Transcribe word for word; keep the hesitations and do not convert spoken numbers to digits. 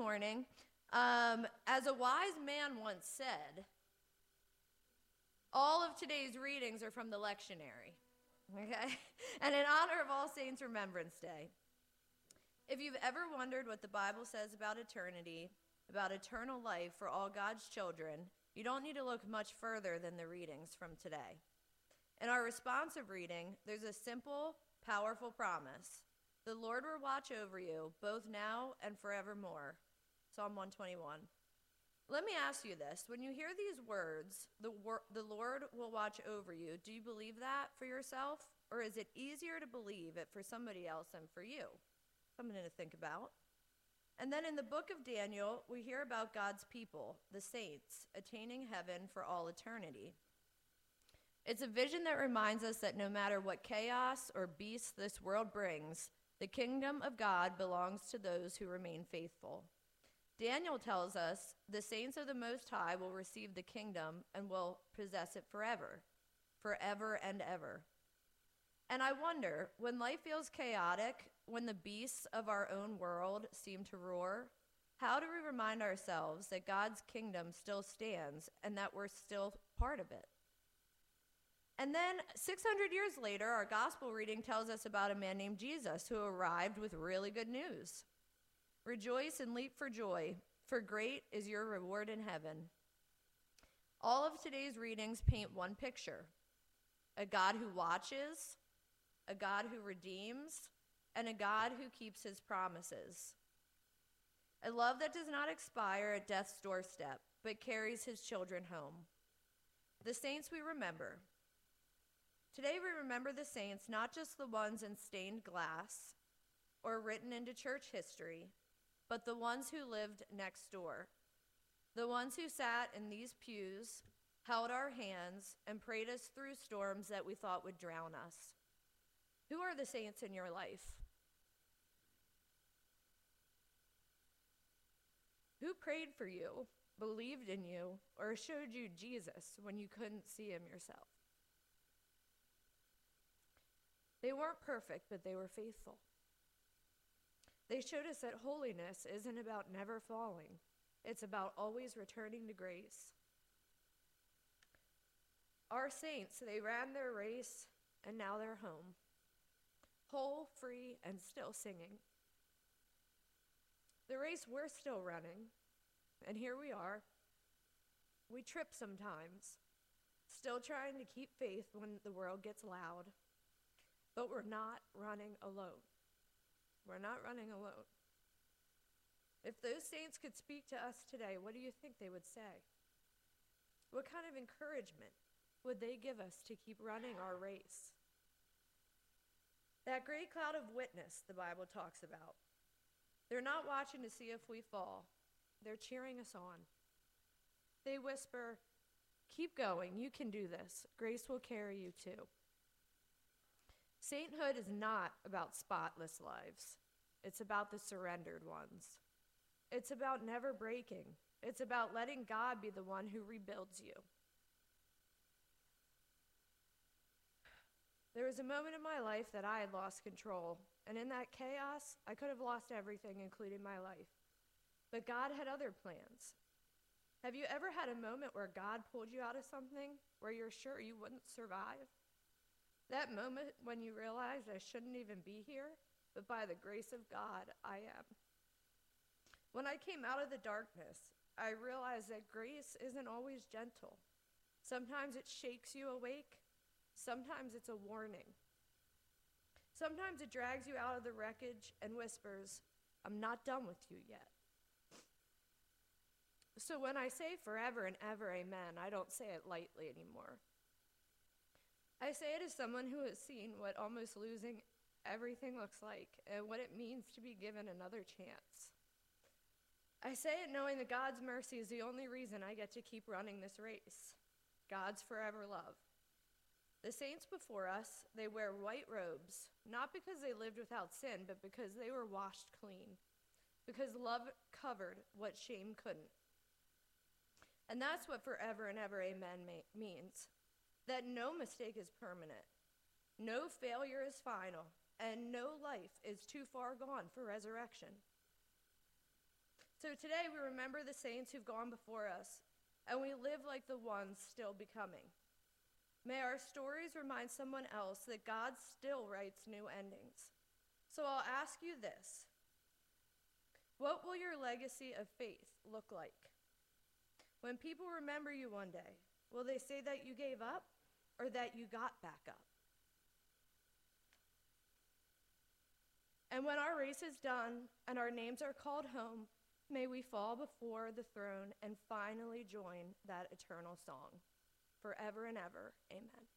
morning. Um, as a wise man once said, all of today's readings are from the lectionary, okay? And in honor of All Saints Remembrance Day. If you've ever wondered what the Bible says about eternity, about eternal life for all God's children, you don't need to look much further than the readings from today. In our responsive reading, there's a simple, powerful promise. The Lord will watch over you, both now and forevermore. Psalm one twenty-one. Let me ask you this. When you hear these words, the, wor- the Lord will watch over you, do you believe that for yourself? Or is it easier to believe it for somebody else than for you? Something to think about. And then in the book of Daniel, we hear about God's people, the saints, attaining heaven for all eternity. It's a vision that reminds us that no matter what chaos or beasts this world brings, the kingdom of God belongs to those who remain faithful. Daniel tells us the saints of the Most High will receive the kingdom and will possess it forever, forever and ever. And I wonder, when life feels chaotic, when the beasts of our own world seem to roar, how do we remind ourselves that God's kingdom still stands and that we're still part of it? And then six hundred years later, our gospel reading tells us about a man named Jesus who arrived with really good news. Rejoice and leap for joy, for great is your reward in heaven. All of today's readings paint one picture: a God who watches, a God who redeems, and a God who keeps his promises. A love that does not expire at death's doorstep, but carries his children home. The saints we remember. Today we remember the saints, not just the ones in stained glass or written into church history, but the ones who lived next door, the ones who sat in these pews, held our hands, and prayed us through storms that we thought would drown us. Who are the saints in your life? Who prayed for you, believed in you, or showed you Jesus when you couldn't see him yourself? They weren't perfect, but they were faithful. They showed us that holiness isn't about never falling. It's about always returning to grace. Our saints, they ran their race, and now they're home, whole, free, and still singing. The race we're still running, and here we are. We trip sometimes, still trying to keep faith when the world gets loud. But we're not running alone. We're not running alone. If those saints could speak to us today, what do you think they would say? What kind of encouragement would they give us to keep running our race? That great cloud of witness the Bible talks about. They're not watching to see if we fall. They're cheering us on. They whisper, "Keep going, you can do this. Grace will carry you too." Sainthood is not about spotless lives. It's about the surrendered ones. It's about never breaking. It's about letting God be the one who rebuilds you. There was a moment in my life that I had lost control, and in that chaos, I could have lost everything, including my life. But God had other plans. Have you ever had a moment where God pulled you out of something where you're sure you wouldn't survive? That moment when you realized I shouldn't even be here, but by the grace of God, I am. When I came out of the darkness, I realized that grace isn't always gentle. Sometimes it shakes you awake. Sometimes it's a warning. Sometimes it drags you out of the wreckage and whispers, "I'm not done with you yet." So when I say forever and ever amen, I don't say it lightly anymore. I say it as someone who has seen what almost losing everything looks like and what it means to be given another chance. I say it knowing that God's mercy is the only reason I get to keep running this race. God's forever love. The saints before us, they wear white robes, not because they lived without sin, but because they were washed clean, because love covered what shame couldn't. And that's what forever and ever amen ma- means. That no mistake is permanent, no failure is final, and no life is too far gone for resurrection. So today we remember the saints who've gone before us, and we live like the ones still becoming. May our stories remind someone else that God still writes new endings. So I'll ask you this. What will your legacy of faith look like? When people remember you one day, will they say that you gave up or that you got back up? And when our race is done and our names are called home, may we fall before the throne and finally join that eternal song. Forever and ever, amen.